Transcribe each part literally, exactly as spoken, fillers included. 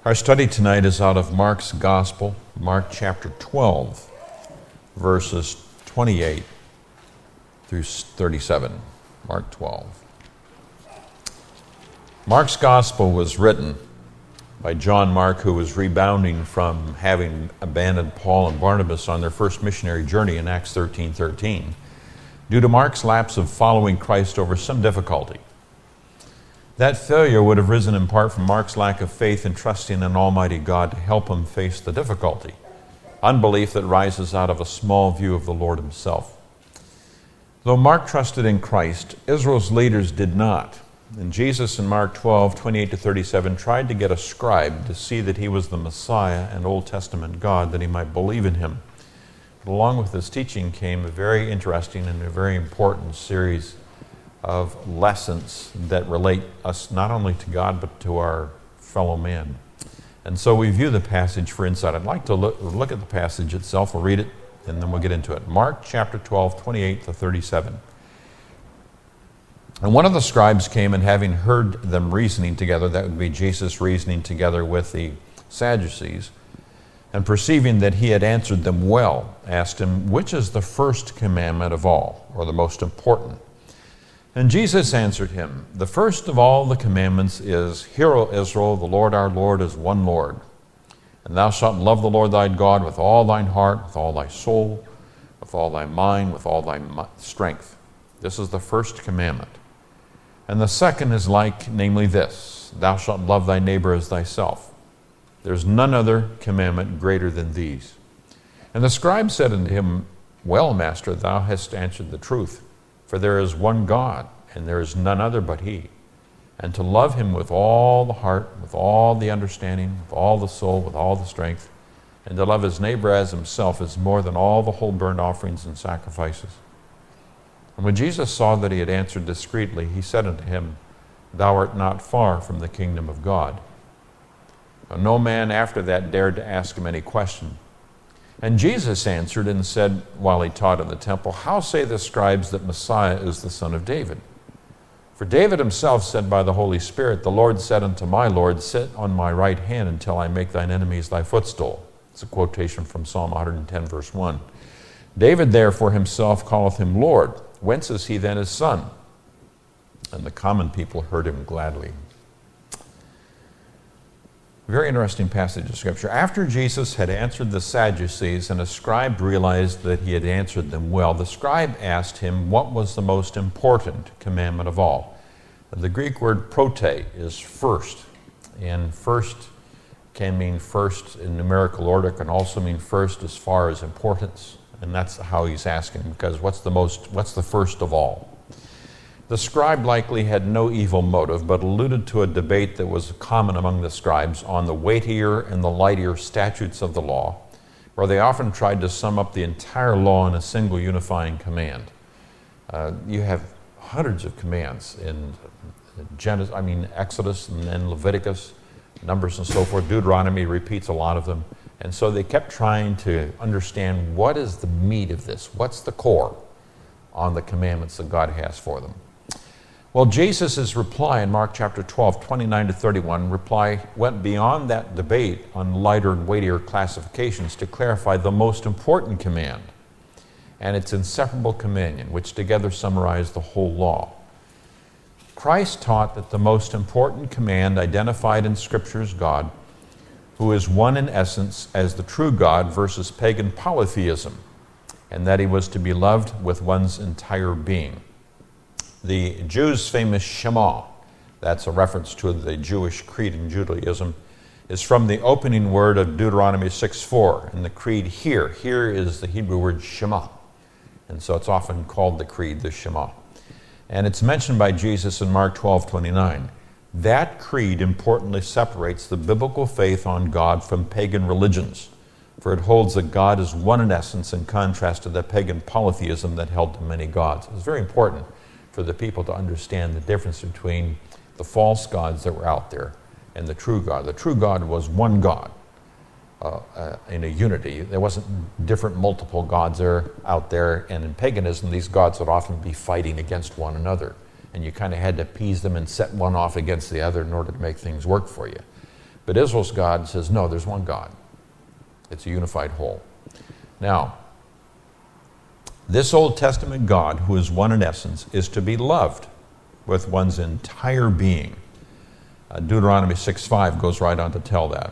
Our study tonight is out of Mark's Gospel, Mark chapter twelve, verses twenty-eight through thirty-seven. Mark twelve. Mark's Gospel was written by John Mark, who was rebounding from having abandoned Paul and Barnabas on their first missionary journey in Acts thirteen thirteen, due to Mark's lapse of following Christ over some difficulty. That failure would have risen in part from Mark's lack of faith in trusting in Almighty God to help him face the difficulty, unbelief that rises out of a small view of the Lord himself. Though Mark trusted in Christ, Israel's leaders did not. And Jesus in Mark twelve, twenty-eight to thirty-seven tried to get a scribe to see that he was the Messiah and Old Testament God, that he might believe in him. But along with this teaching came a very interesting and a very important series of lessons that relate us not only to God but to our fellow man. And so we view the passage for insight. I'd like to look, look at the passage itself. We'll read it and then we'll get into it. Mark chapter twelve, twenty-eight to thirty-seven. And one of the scribes came, and having heard them reasoning together, that would be Jesus reasoning together with the Sadducees, and perceiving that he had answered them well, asked him, which is the first commandment of all, or the most important? And Jesus answered him, the first of all the commandments is, Hear, O Israel, the Lord our Lord is one Lord. And thou shalt love the Lord thy God with all thine heart, with all thy soul, with all thy mind, with all thy strength. This is the first commandment. And the second is like, namely this, thou shalt love thy neighbor as thyself. There is none other commandment greater than these. And the scribe said unto him, Well, master, thou hast answered the truth. For there is one God, and there is none other but he. And to love him with all the heart, with all the understanding, with all the soul, with all the strength, and to love his neighbor as himself is more than all the whole burnt offerings and sacrifices. And when Jesus saw that he had answered discreetly, he said unto him, Thou art not far from the kingdom of God. Now, no man after that dared to ask him any question. And Jesus answered and said, while he taught in the temple, How say the scribes that Messiah is the son of David? For David himself said by the Holy Spirit, The Lord said unto my Lord, Sit on my right hand until I make thine enemies thy footstool. It's a quotation from Psalm one hundred ten, verse one. David therefore himself calleth him Lord. Whence is he then his son? And the common people heard him gladly. Very interesting passage of Scripture. After Jesus had answered the Sadducees and a scribe realized that he had answered them well, the scribe asked him what was the most important commandment of all. The Greek word prote is first, and first can mean first in numerical order, can also mean first as far as importance, and that's how he's asking, because what's the most, what's the first of all? The scribe likely had no evil motive, but alluded to a debate that was common among the scribes on the weightier and the lighter statutes of the law, where they often tried to sum up the entire law in a single unifying command. Uh, you have hundreds of commands in Genesis, I mean Exodus and then Leviticus, Numbers and so forth. Deuteronomy repeats a lot of them. And so they kept trying to understand what is the meat of this, what's the core on the commandments that God has for them. Well, Jesus' reply in Mark chapter twelve, twenty-nine to thirty-one, reply went beyond that debate on lighter and weightier classifications to clarify the most important command and its inseparable companion, which together summarize the whole law. Christ taught that the most important command identified in Scripture is God, who is one in essence as the true God versus pagan polytheism, and that he was to be loved with one's entire being. The Jews' famous Shema, that's a reference to the Jewish creed in Judaism, is from the opening word of Deuteronomy six four, and the creed here. Here is the Hebrew word Shema, and so it's often called the creed, the Shema. And it's mentioned by Jesus in Mark twelve twenty-nine. That creed importantly separates the biblical faith on God from pagan religions, for it holds that God is one in essence in contrast to the pagan polytheism that held to many gods. It's very important for the people to understand the difference between the false gods that were out there and the true God. The true God was one God uh, uh, in a unity. There wasn't different multiple gods there out there, and in paganism these gods would often be fighting against one another, and you kind of had to appease them and set one off against the other in order to make things work for you. But Israel's God says, no, there's one God. It's a unified whole. Now, this Old Testament God, who is one in essence, is to be loved with one's entire being. Uh, Deuteronomy six five goes right on to tell that.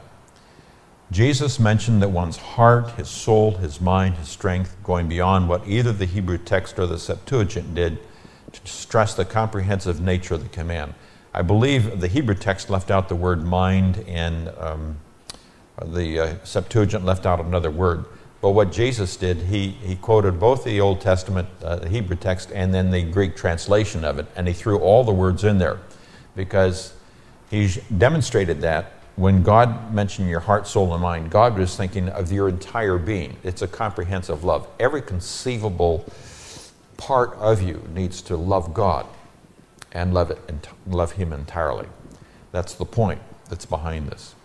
Jesus mentioned that one's heart, his soul, his mind, his strength, going beyond what either the Hebrew text or the Septuagint did to stress the comprehensive nature of the command. I believe the Hebrew text left out the word mind, and um, the uh, Septuagint left out another word. But what Jesus did, he, he quoted both the Old Testament, uh, the Hebrew text, and then the Greek translation of it, and he threw all the words in there because he demonstrated that when God mentioned your heart, soul, and mind, God was thinking of your entire being. It's a comprehensive love. Every conceivable part of you needs to love God and love it and love Him entirely. That's the point that's behind this.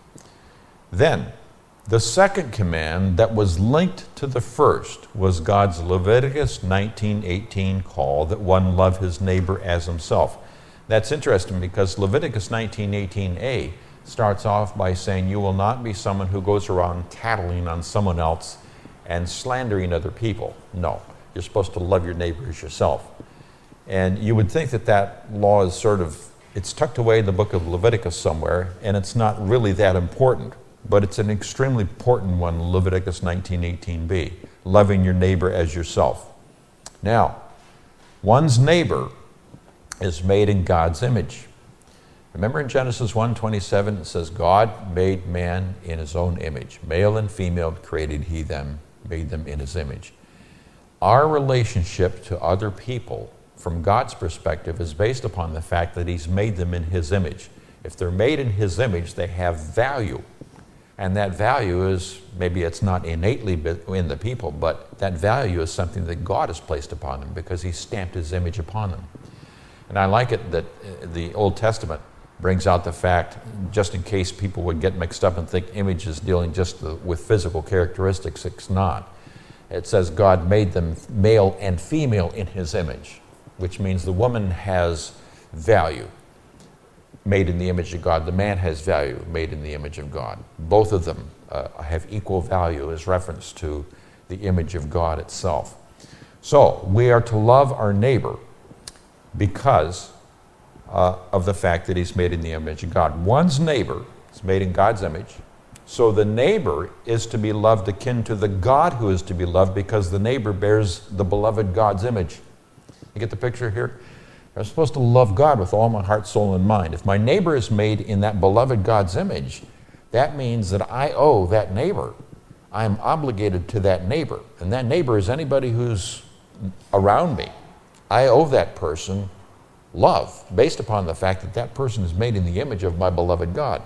Then, the second command that was linked to the first was God's Leviticus nineteen eighteen call that one love his neighbor as himself. That's interesting because Leviticus nineteen eighteen a starts off by saying you will not be someone who goes around tattling on someone else and slandering other people. No, you're supposed to love your neighbor as yourself. And you would think that that law is sort of, it's tucked away in the book of Leviticus somewhere, and it's not really that important. But it's an extremely important one, Leviticus nineteen eighteen b, loving your neighbor as yourself. Now, one's neighbor is made in God's image. Remember in Genesis one twenty-seven, it says, God made man in his own image. Male and female created he them, made them in his image. Our relationship to other people, from God's perspective, is based upon the fact that he's made them in his image. If they're made in his image, they have value. And that value is, maybe it's not innately in the people, but that value is something that God has placed upon them because he stamped his image upon them. And I like it that the Old Testament brings out the fact, just in case people would get mixed up and think image is dealing just with physical characteristics, it's not. It says God made them male and female in his image, which means the woman has value, made in the image of God. The man has value, made in the image of God. Both of them uh, have equal value as reference to the image of God itself. So we are to love our neighbor because uh, of the fact that he's made in the image of God. One's neighbor is made in God's image, so the neighbor is to be loved akin to the God who is to be loved because the neighbor bears the beloved God's image. You get the picture here? I'm supposed to love God with all my heart, soul, and mind. If my neighbor is made in that beloved God's image, that means that I owe that neighbor. I am obligated to that neighbor. And that neighbor is anybody who's around me. I owe that person love based upon the fact that that person is made in the image of my beloved God.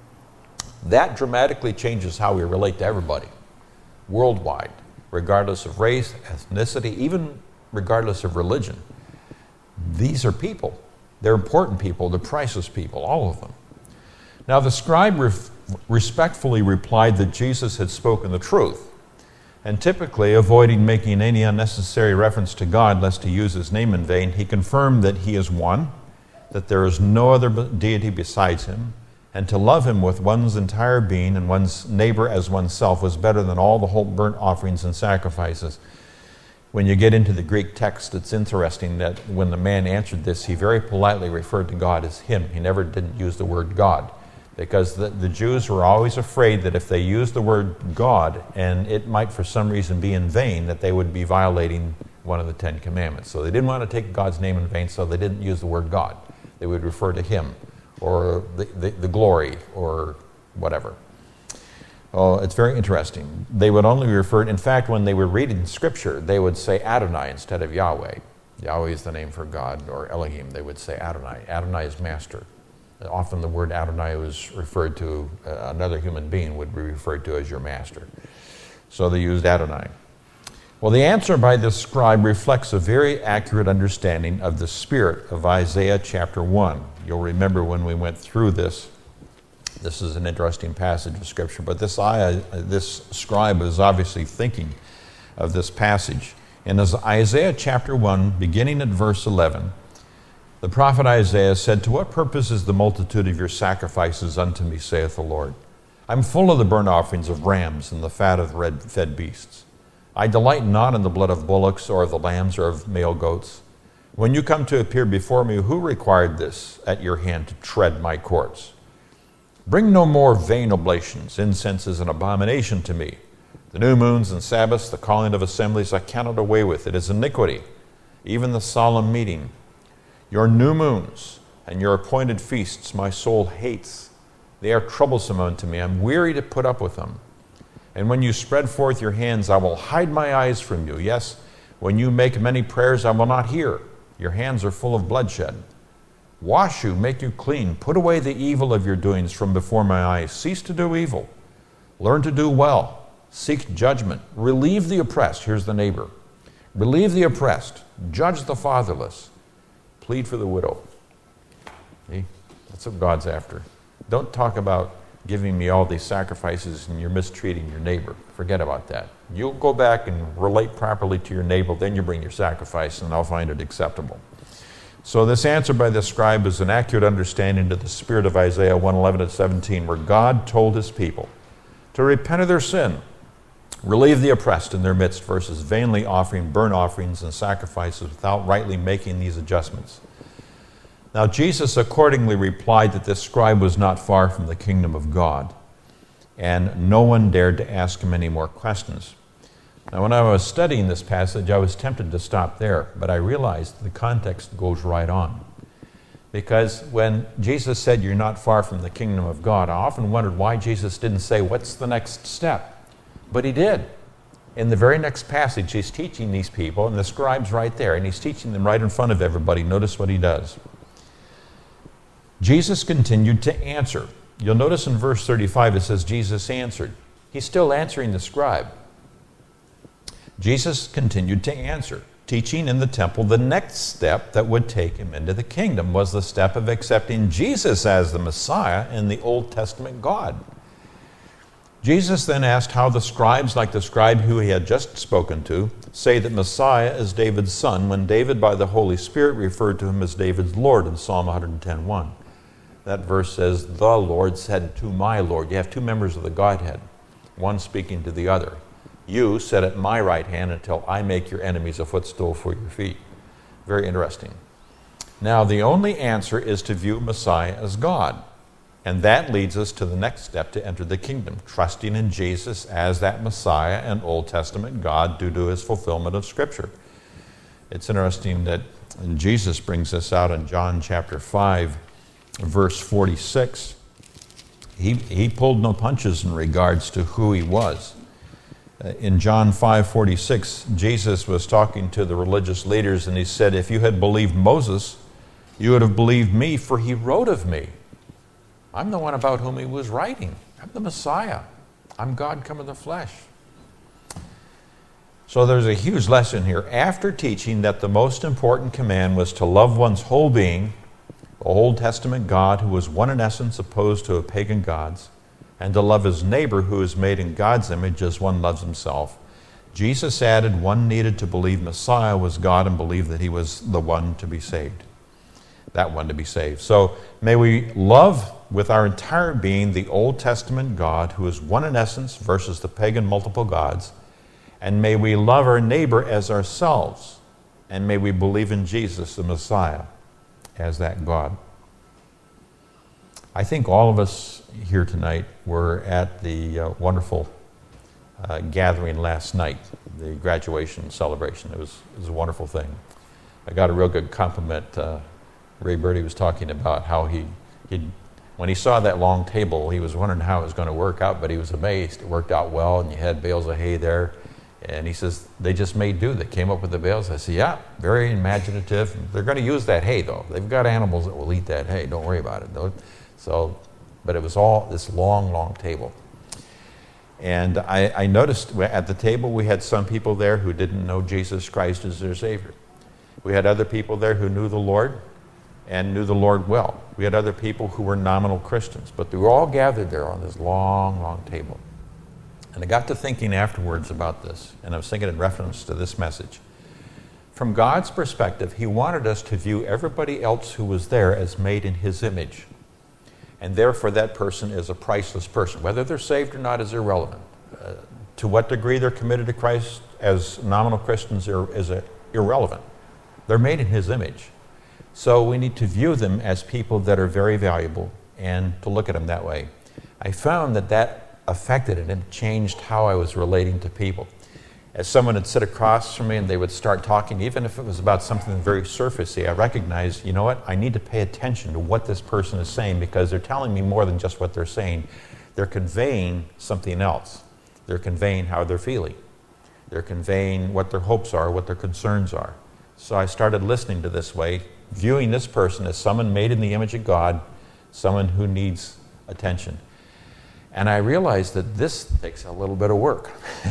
That dramatically changes how we relate to everybody, worldwide, regardless of race, ethnicity, even regardless of religion. These are people. They're important people. They're priceless people, all of them. Now, the scribe ref- respectfully replied that Jesus had spoken the truth, and typically avoiding making any unnecessary reference to God lest he use his name in vain, he confirmed that he is one, that there is no other deity besides him, and to love him with one's entire being and one's neighbor as oneself was better than all the whole burnt offerings and sacrifices. When you get into the Greek text, it's interesting that when the man answered this, he very politely referred to God as him. He never didn't use the word God, because the, the Jews were always afraid that if they used the word God, and it might for some reason be in vain, that they would be violating one of the Ten Commandments. So they didn't want to take God's name in vain, so they didn't use the word God. They would refer to him, or the, the, the glory, or whatever. Oh, it's very interesting. They would only refer, in fact, when they were reading Scripture, they would say Adonai instead of Yahweh. Yahweh is the name for God, or Elohim. They would say Adonai. Adonai is master. Often the word Adonai was referred to, uh, another human being would be referred to as your master. So they used Adonai. Well, the answer by this scribe reflects a very accurate understanding of the spirit of Isaiah chapter one. You'll remember when we went through this. This is an interesting passage of Scripture, but this, this scribe is obviously thinking of this passage. And as Isaiah chapter one, beginning at verse eleven, the prophet Isaiah said, "To what purpose is the multitude of your sacrifices unto me, saith the Lord? I'm full of the burnt offerings of rams and the fat of red-fed beasts. I delight not in the blood of bullocks or of the lambs or of male goats. When you come to appear before me, who required this at your hand to tread my courts? Bring no more vain oblations. Incense is an abomination to me. The new moons and Sabbaths, the calling of assemblies, I cannot away with. It is iniquity, even the solemn meeting. Your new moons and your appointed feasts my soul hates. They are troublesome unto me. I'm weary to put up with them. And when you spread forth your hands, I will hide my eyes from you. Yes, when you make many prayers, I will not hear. Your hands are full of bloodshed. Wash you, make you clean. Put away the evil of your doings from before my eyes. Cease to do evil. Learn to do well. Seek judgment. Relieve the oppressed. Here's the neighbor. Relieve the oppressed. Judge the fatherless. Plead for the widow. See? That's what God's after. Don't talk about giving me all these sacrifices and you're mistreating your neighbor. Forget about that. You'll go back and relate properly to your neighbor, then you bring your sacrifice and I'll find it acceptable. So this answer by the scribe is an accurate understanding of the spirit of Isaiah one eleven and seventeen, where God told his people to repent of their sin, relieve the oppressed in their midst, versus vainly offering burnt offerings and sacrifices without rightly making these adjustments. Now Jesus accordingly replied that this scribe was not far from the kingdom of God, and no one dared to ask him any more questions. Now when I was studying this passage, I was tempted to stop there, but I realized the context goes right on. Because when Jesus said, you're not far from the kingdom of God, I often wondered why Jesus didn't say, what's the next step? But he did. In the very next passage, he's teaching these people, and the scribe's right there, and he's teaching them right in front of everybody. Notice what he does. Jesus continued to answer. You'll notice in verse thirty-five it says Jesus answered. He's still answering the scribe. Jesus continued to answer, teaching in the temple. The next step that would take him into the kingdom was the step of accepting Jesus as the Messiah and the Old Testament God. Jesus then asked how the scribes, like the scribe who he had just spoken to, say that Messiah is David's son, when David by the Holy Spirit referred to him as David's Lord in Psalm one ten one. That verse says, the Lord said to my Lord. You have two members of the Godhead, one speaking to the other. You sit at my right hand until I make your enemies a footstool for your feet. Very interesting. Now, the only answer is to view Messiah as God. And that leads us to the next step to enter the kingdom, trusting in Jesus as that Messiah and Old Testament God due to his fulfillment of Scripture. It's interesting that Jesus brings this out in John chapter five, verse forty-six. He, he pulled no punches in regards to who he was. In John five forty-six, Jesus was talking to the religious leaders, and he said, if you had believed Moses, you would have believed me, for he wrote of me. I'm the one about whom he was writing. I'm the Messiah. I'm God come in the flesh. So there's a huge lesson here. After teaching that the most important command was to love one's whole being, the Old Testament God who was one in essence opposed to a pagan gods, and to love his neighbor who is made in God's image as one loves himself, Jesus added one needed to believe Messiah was God and believe that he was the one to be saved. That one to be saved. So may we love with our entire being the Old Testament God who is one in essence versus the pagan multiple gods, and may we love our neighbor as ourselves, and may we believe in Jesus the Messiah as that God. I think all of us here tonight were at the uh, wonderful uh, gathering last night, the graduation celebration. It was, it was a wonderful thing. I got a real good compliment. Uh, Ray Birdie was talking about how he, he'd, when he saw that long table, he was wondering how it was going to work out, but he was amazed. It worked out well, and you had bales of hay there. And he says, they just made do. They came up with the bales. I said, yeah, very imaginative. They're going to use that hay, though. They've got animals that will eat that hay. Don't worry about it, though. So, but it was all this long, long table. And I, I noticed at the table we had some people there who didn't know Jesus Christ as their Savior. We had other people there who knew the Lord and knew the Lord well. We had other people who were nominal Christians, but they were all gathered there on this long, long table. And I got to thinking afterwards about this, and I was thinking in reference to this message. From God's perspective, he wanted us to view everybody else who was there as made in his image. and therefore that person is a priceless person. Whether they're saved or not is irrelevant. Uh, to what degree they're committed to Christ as nominal Christians is irrelevant. They're made in His image. So we need to view them as people that are very valuable and to look at them that way. I found that that affected it and changed how I was relating to people. As someone would sit across from me and they would start talking, even if it was about something very surfacey, I recognized, you know what, I need to pay attention to what this person is saying because they're telling me more than just what they're saying. They're conveying something else. They're conveying how they're feeling. They're conveying what their hopes are, what their concerns are. So I started listening to this way, viewing this person as someone made in the image of God, someone who needs attention. And I realized that this takes a little bit of work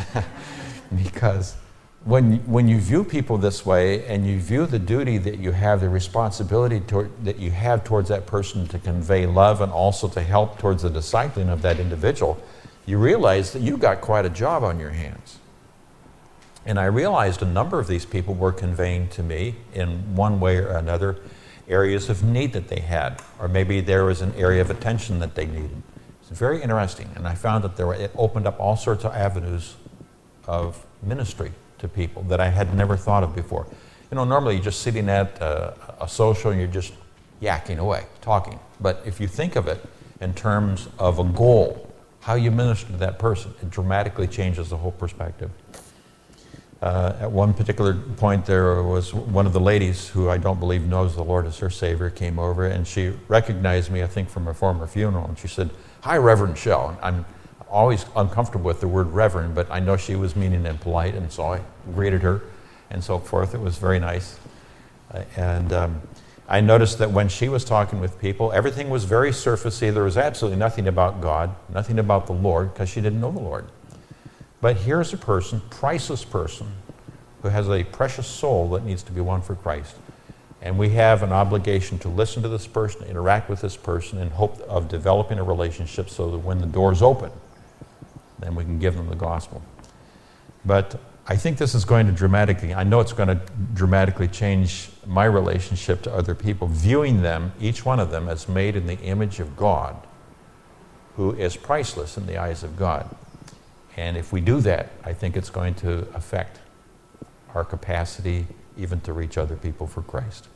because when, when you view people this way and you view the duty that you have, the responsibility toward, that you have towards that person to convey love and also to help towards the discipling of that individual, you realize that you've got quite a job on your hands. And I realized a number of these people were conveying to me in one way or another areas of need that they had, or maybe there was an area of attention that they needed. It's very interesting, and I found that there were, it opened up all sorts of avenues of ministry to people that I had never thought of before. You know, normally you're just sitting at a, a social and you're just yakking away, talking. But if you think of it in terms of a goal, how you minister to that person, it dramatically changes the whole perspective. Uh, at one particular point, there was one of the ladies who I don't believe knows the Lord as her Savior came over, and she recognized me, I think, from a former funeral, and she said, "Hi, Reverend Shell." I'm always uncomfortable with the word Reverend, but I know she was meaning and polite, and so I greeted her and so forth. It was very nice. Uh, and um, I noticed that when she was talking with people, everything was very surfacey. There was absolutely nothing about God, nothing about the Lord, because she didn't know the Lord. But here's a person, priceless person, who has a precious soul that needs to be won for Christ. And we have an obligation to listen to this person, interact with this person, in hope of developing a relationship so that when the doors open, then we can give them the gospel. But I think this is going to dramatically, I know it's going to dramatically change my relationship to other people, viewing them, each one of them, as made in the image of God, who is priceless in the eyes of God. And if we do that, I think it's going to affect our capacity even to reach other people for Christ.